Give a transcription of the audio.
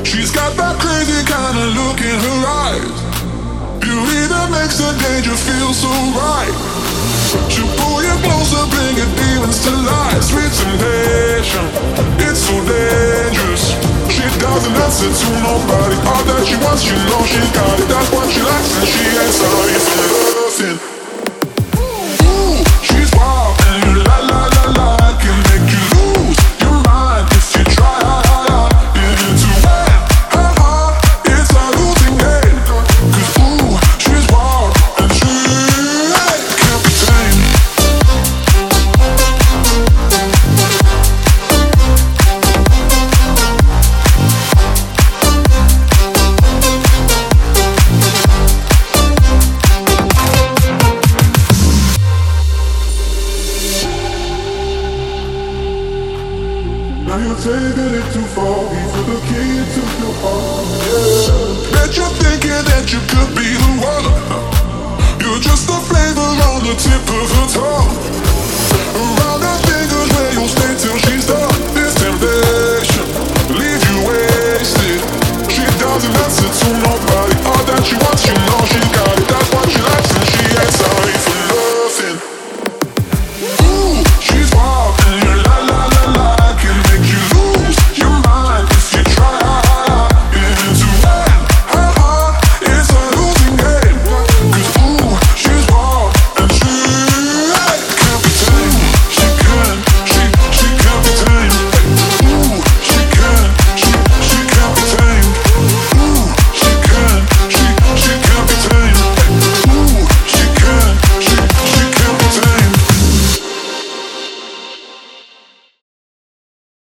She's got that crazy kind of look in her eyes, beauty that makes the danger feel so right. She'll pull you closer, bring your demons to life. Sweet temptation, it's so dangerous. She doesn't answer to nobody. All that she wants, you know she got it. That's what she likes, and she ain't sorry for nothing. Ooh, she's wild, and la la la la can make you lose your mind if you try. Into it, it's a losing game. 'Cause ooh, she's wild, and she can't be tamed. Now you're taking it too far. He's the key to your heart. Yeah. Bet you're thinking that you could be the one. You're just a flavor on the tip of her tongue.